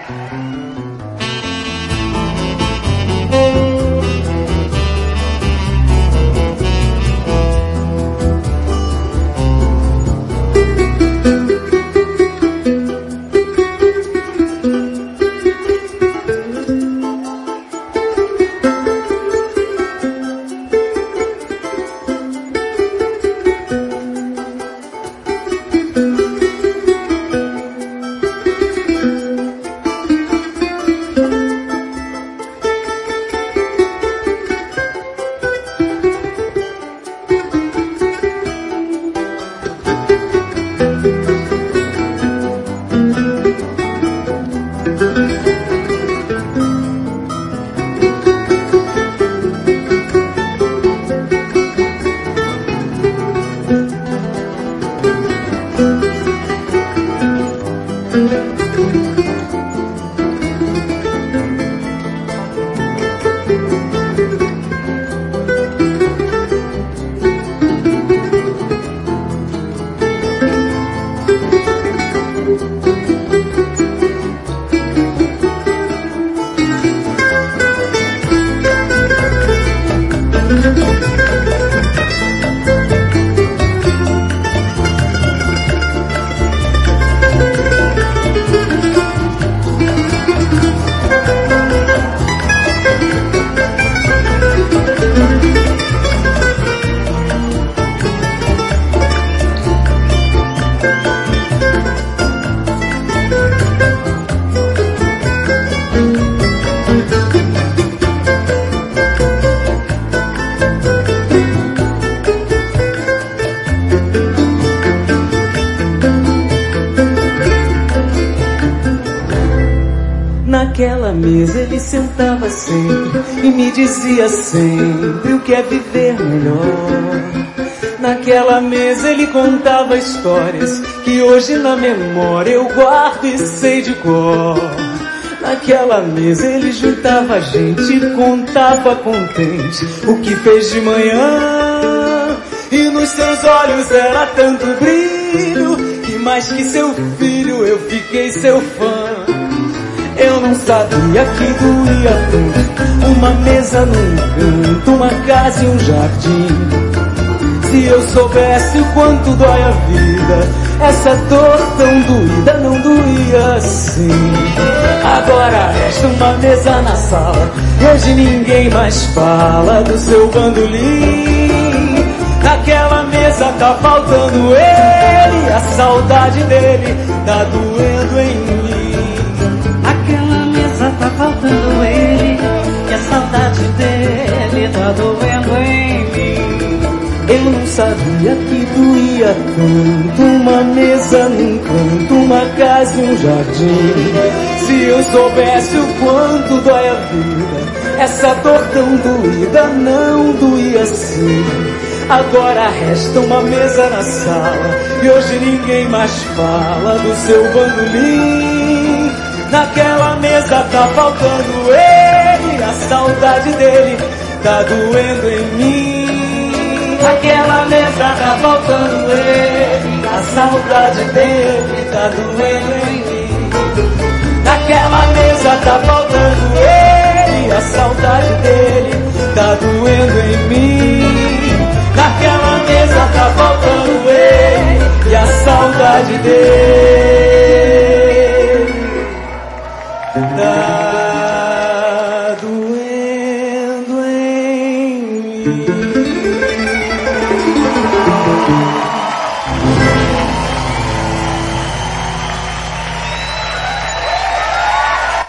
Naquela mesa ele sentava sempre e me dizia sempre o que é viver melhor. Naquela mesa ele contava histórias que hoje na memória eu guardo e sei de cor. Naquela mesa ele juntava a gente e contava contente o que fez de manhã. E nos seus olhos era tanto brilho que mais que seu filho eu fiquei seu fã. Eu não sabia que doía tanto uma mesa num canto, uma casa e um jardim. Se eu soubesse o quanto dói a vida, essa dor tão doída não doía assim. Agora resta uma mesa na sala e hoje ninguém mais fala do seu bandolim. Naquela mesa tá faltando ele, a saudade dele tá doendo em mim. Tá faltando ele, e a saudade dele tá doendo em mim. Eu não sabia que doía tanto uma mesa num canto, uma casa e um jardim. Se eu soubesse o quanto dói a vida, essa dor tão doída não doía assim. Agora resta uma mesa na sala e hoje ninguém mais fala do seu bandolim. Naquela mesa tá faltando ele, a saudade dele tá doendo em mim. Naquela mesa tá faltando ele, a saudade dele tá doendo em mim. Naquela mesa tá faltando ele, a saudade dele tá doendo em mim. Naquela mesa tá faltando ele, e a saudade dele tá doendo em mim.